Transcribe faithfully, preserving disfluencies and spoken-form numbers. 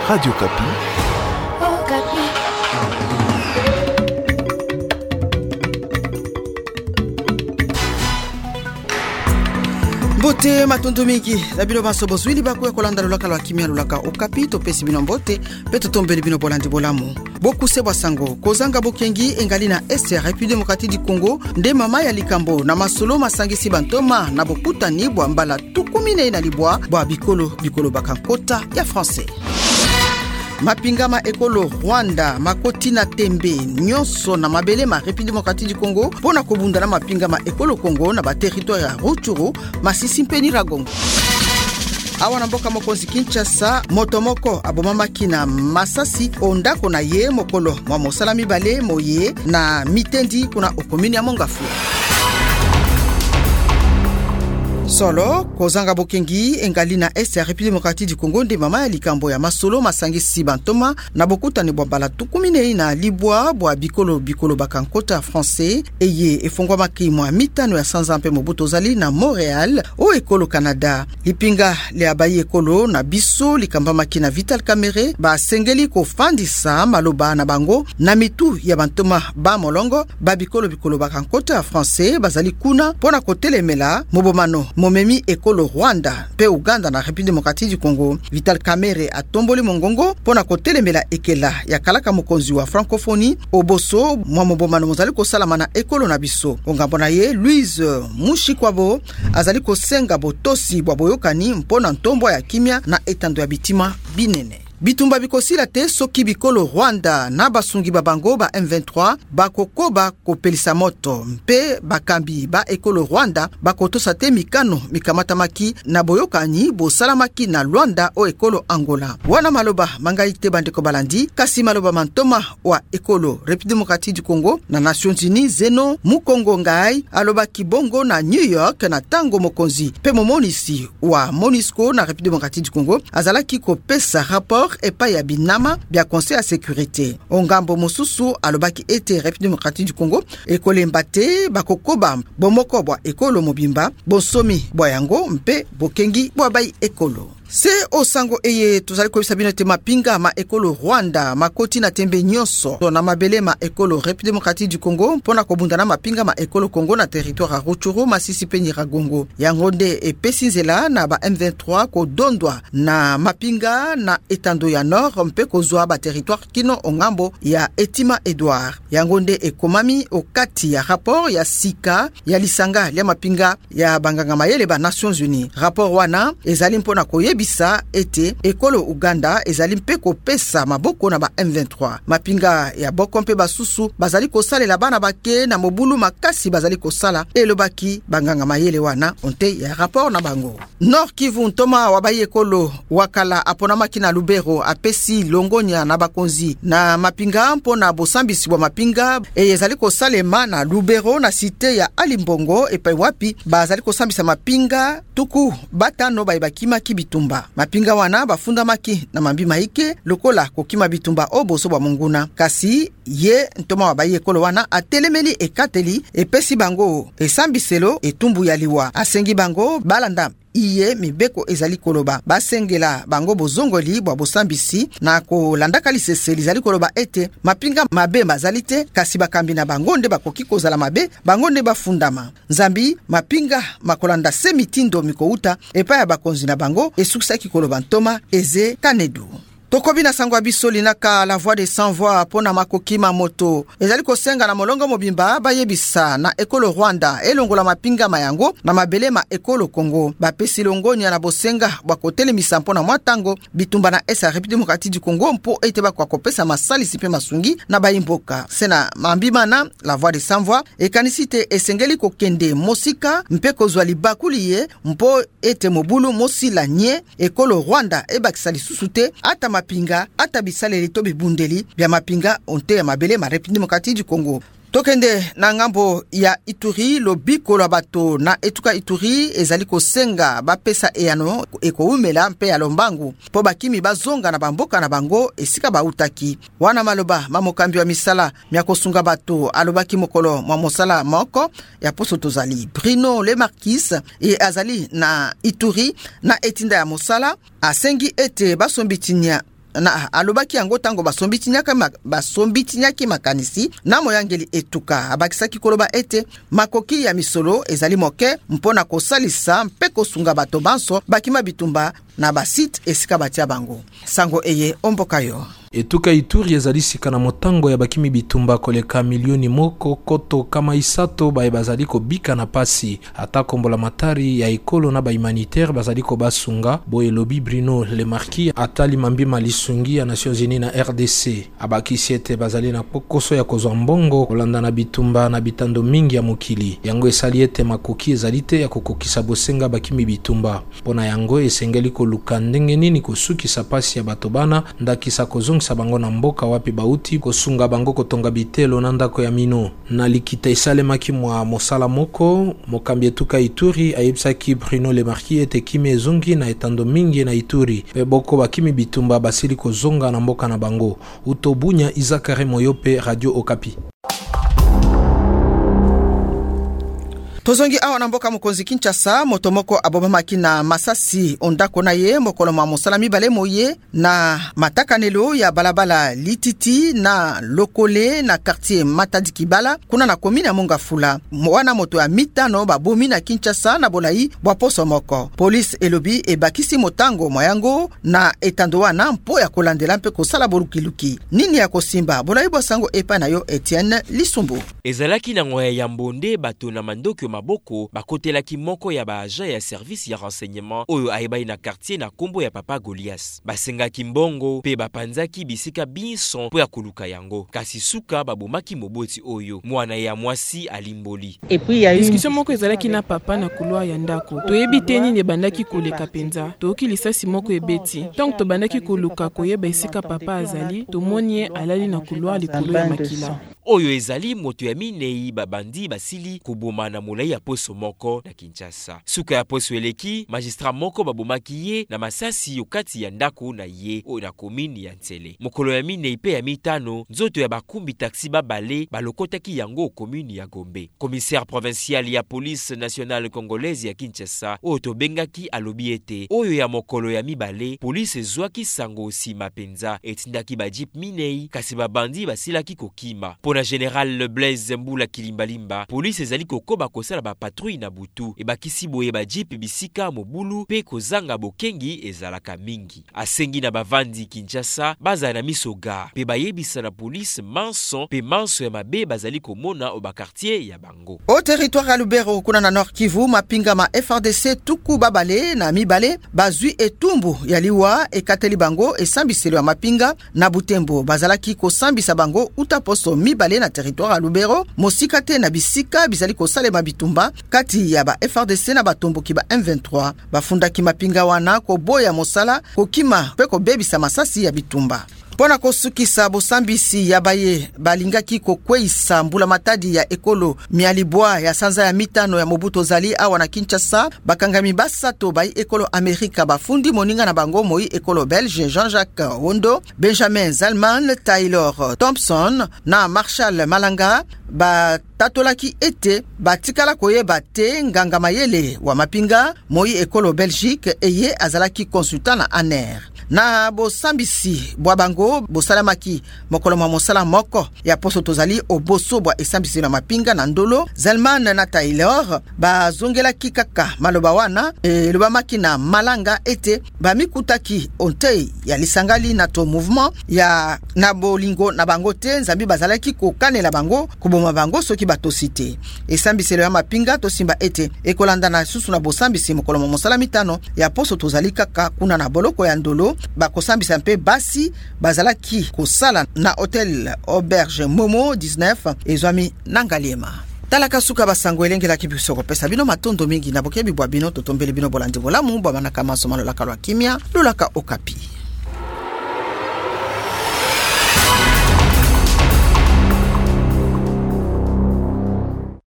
Radio Kapi. Oh, Kapi. Mbote matundu mingi na bino basobo zwili bakwe kolanda lolaka lwa kimia lolaka Okapi to pesi bino mbote peto tombeli bino bolandi bolamu boku sebwa sango kozanga bokengi engali na este ya République démocratique du Congo nde mama ya likambo na masolo masangisi bantoma na bokuta ni bwa mbala tukumine na libwa bwa bikolo bikolo bakankota ya français. Mapingama ekolo Rwanda makoti na tembe nyonso na mabele ma République démocratique du Congo pona kobunda na mapingama ekolo Congo na ba territoire ya Rutshuru Masisi mpeni Ragongo. Awa na mboka mokonzi Kinshasa motomoko abomamaki na masasi ondako na ye mokolo mwa mosala mibale moye na mitendi kuna okomini ya Mongafu. Solo kozanga bokengi engali na este ya République démocratique du Congo nde mama ya likambo ya masolo masangisi bantoma na bokuta ni bwambala tukumine na libwa bwa bikolo bikolo bakankota français eye efongwa maki mwa mitano ya sanza mpe mobuto zali na Montréal o ekolo Canada lipinga le abayi ekolo na biso likamba maki na Vital Kamerhe ba sengeli ko fandisa maloba na bango na mitu ya bantoma ba molongo ba bikolo bikolo bakankota français bazali kuna pona kotelemela mobomano momemi ekolo Rwanda pe Uganda na République démocratique du Congo. Vital Kamerhe atomboli mongongo pona kotelemela ekela ya kalaka mokonzi wa francophonie oboso mwa mobomano mozali kosalama na ekolo na biso ongambo na ye Louise Mushikwabo azali kosenga botosi bwa boyokani mpona ntombo ya kimia na etando ya bitima binene. Bitumba bikosila te soki bikolo Rwanda na basungi babango ba M vingt-trois bakokoba kopelisa moto mpe bakambi ba ekolo Rwanda bakotosa te mikano mikamatamaki na boyokani bosalamaki na Luanda o ekolo Angola. Wana maloba mangaite bandeko balandi kasi maloba mantoma wa ekolo République démocratique du Congo na Nations Unies Zeno Mukongo Ngai aloba kibongo na New York na tango mokonzi pe momonisi wa MONUSCO na République démocratique du Congo azalaki kopesa rapport epa ya binama bia conseil ya sécurité. Ongambo mosusu alobaki ete République démocratique du Congo ekole mbate bakokoba bomoko bwa ekolo mobimba bonsomi bwa yango mpe bokengi bwa bai ekolo. Se osango eye tozali kobisa bino te mapinga ma ekolo Rwanda makoti na tembe nyonso na mabele ma ekolo République démocratique du Congo pona kobunda na mapinga ma ekolo Congo na territoire ya Rutshuru Masisi pe Ragongo. Yango nde epesi nzela na ba M vingt-trois ko dondwa na mapinga na etando ya nord mpe kozwa ba territoire kino ongambo ya Etima Edouard. Yango nde ekomami okati ya rapport ya sika ya lisanga ya mapinga ya banganga mayele ba Nations Unies. Rapport wana ezali mpona koyebi bisa ete ekolo Uganda ezali mpe kopesa maboko na ba M vingt-trois. Mapinga ya boko mpe basusu bazali kosalela bana bake na mobulu makasi bazali kosala elobaki banganga mayele wana onte ya rapport na bango. Nord Kivu ntoma wabayi ekolo wakala aponamaki na Lubero apesi longonya na bakonzi na mapinga mpona bosambisi bwa mapinga e ezali kosalema na Lubero na site ya Alimbongo epai wapi bazali kosambisa mapinga tuku batano bayibakima kibitumba. Mapinga wana bafunda maki na mambi maike lokola kokima bitumba oboso bwa munguna kasi ye ntoma wabayi ekolo wana atelemeli ekateli epesi bango esambiselo etumbu ya liwa asengi bango balanda iye mibeko ezali koloba basengela bango bozongoli bwa bosambisi na kolandaka lisese lizali koloba ete mapinga mabe mazali te kasi bakambi na bango nde bakoki kozala mabe bango nde bafundama nzambi mapinga makolanda se mitindo mikouta epa ya bakonzi na bango esukisaki koloba ntoma eze kanedu. Tokobi na sangwa biso linaka la voix des sans voix pona makokima moto ezali kosenga na molongo mobimba bayebisa na ekolo Rwanda elongola mapinga mayango na mabele ma ekolo Congo bapesi longonya na bosenga bakotelemisa mpona mwatango bitumba na esa République démocratique du Congo mpo ete bakwa kopesa masali sipe masungi na bayimboka sena mambimana la voix des sans voix ekanisite esengeli kokende mosika mpe kozwa libakuli ye mpo ete mobulu mosila nye ekolo Rwanda ebakisa lisusu te ata mapinga ata bisaleli to bibundeli bya mapinga onte ya mabele ma République démocratique du Congo. Tokende na ngambo ya Ituri lobiko la bato na etuka Ituri ezali kosenga bapesa eyano ekoumela mpe ya lombangu po bakimi bazonga na bamboka na bango esika bautaki wana maloba mamokambi wa misala miakosunga bato alobaki mokolo mwa mosala moko ya poso tozali Bruno Le Marquis e azali na Ituri na etinda ya mosala asengi ete basombitinya na alobaki yango tango basombitinyaka ma, basombitinyaki makanisi na moyangeli etuka. Abakisaki koloba ete makoki ya misolo ezali moke mpona kosalisa mpe kosunga bato banso bakima bitumba na basite esika batia bango. Sango eye ombokayo. Etuka Ituri ezali sika na motango ya bakimi bitumba koleka milioni moko koto kama isato bae bazali ko bika na pasi. Ata kombola matari ya ekolo na ba humanitaire bazali ko basunga. Boye lobi Bruno Le Marquis atali mambima lisungi ya Nations Unies na R D C. Abakisi ete bazali na pokoso ya kozwa mbongo kolanda na bitumba na bitando mingi ya mokili. Yango esali ete makoki ezali te ya kokokisa bosenga bakimi bitumba. Pona yango esengeli koluka ndenge nini kosukisa pasi ya bato bana ndakisa kozonga sabango na mboka wapi bauti kosunga bango kotonga bitelo na ndako ya mino. Na likita isalemaki mwa mosala moko mokambi etuka Ituri ayebisaki Bruno Le Marquis ete kimi ezongi na etando mingi na Ituri pe boko bakimi bitumba basili kozonga na mboka na bango. Utobunya Izakare Moyope, Radio Okapi. Tozongi awa na mboka mokonzi Kinshasa motomoko abomamaki na masasi ondako na ye mokolo mwa mosala mibale moye na matakanelo ya balabala Lititi na Lokole na quartier Matadi Kibala kuna na komine ya Mongafula. Mwana moto ya mitano babomi na Kinshasa na bolai bwa poso moko. Police elobi ebakisi motango moyango na etando wana mpo ya kolandela mpe kosala bolukiluki. Nini ya kosimba bolai bwa sango epa na yo Etienne Lisumbu. Ezalaki na ngoya ya mbonde bato na mandoko maboko bakotelaki moko ya ba agent ya service ya renseignement oyo ayebali na quartier na kombo ya Papa Golias. Basengaki mbongo pe bapanzaki bisika binson po ya koluka yango. Kasi suka babomaki moboti oyo mwana ya mwasi alimboli. Et puis il y a eu discussion moko ezalaki na papa na couloir ya ndako. Toyebi teni ne bandaki koleka penza. Toki lisasi moko ebeti. Donc to bandaki koluka koyeba esika papa azali, tomoni alali na couloir likolo ya makila. Oyo ezali moto ya minei babandi basili kuboma na molai ya poso moko na Kinshasa. Suka ya poso eleki, magistrat moko babomaki ye na masasi yokati ya ndako na ye o na komini ya Ntsele. Mokolo ya minei pe ya mitano, nzoto ya bakumbi taxi babale balokotaki yango komini ya Gombe. Commissaire provincial ya police nationale congolaise ya Kinshasa o tobengaki alobi ete oyo ya mokolo ya mibale, police zwaki sango sima penza etindaki ba jeep minei kasi babandi basilaki kokima. Na General Blaise Mbula Kilimbalimba, police ezali kokoba kosala ba patrouille na butu e bakisi boye ba jeep bisika mobulu pe kozanga bokengi ezalaka mingi. Asengi na bavandi Kinshasa baza na misoga pe bayebisa na police manson pe manso ya mabe bazali komona o ba quartier ya bango. Au territoire ya Lubero kuna na Nord Kivu mapinga ma F R D C tuku babale na mibale bazui etumbu ya liwa ekateli bango esambiselo ya mapinga na Butembo bazalaki kosambisa bango utaposo mibale na territoire ya Lubero mosika te na bisika bizali kosalema bitumba kati ya ba F R D C na batomboki ba M vingt-trois bafundaki mapinga wana koboya mosala kokima pe kobebisa masasi ya bitumba. Pona kosukisa bosambisi ya baye balingaki kokweisa mbula matadi ya ekolo mialibwa ya sanza ya mitano ya Mobutu Zali awa na Kinshasa bakangami basato bayi ekolo Amerika bafundi moninga na bango moi ekolo Belge Jean-Jacques Wondo, Benjamin Zalman, Taylor Thompson na Marshall Malanga ba tatolaki ete batikala koyeba te nganga mayele wa mapinga moi ekolo Belgique eye azalaki consultant na A N E R. Na bo sambisi bwa bango bo salamaki mokolo mwa mosala moko ya poso tozali oboso bwa esambisi na mapinga na ndolo Zalman na Taylor ba zongela kikaka maloba wana e lobamaki na Malanga ete ba mikutaki onte ya lisangali na to mouvement ya na bolingo na bango te nzambi bazalaki kokanela bango kuboma bango soki batosite esambisi ya mapinga to simba ete ekolanda na susu na bo sambisi mokolo mwa mosala mitano ya poso tozali kaka kuna na boloko ya ndolo bakosambisa mpe basi bazalaki kosala na hotel Auberge Momo dix-neuf ezwami nangaliema. Talaka suka basango elengela kibiso kopesa bino matondo mingi na bokebi bwa bino totombele bino bolandi bolamu bwa manaka maso malolaka lwa kimia lulaka Okapi.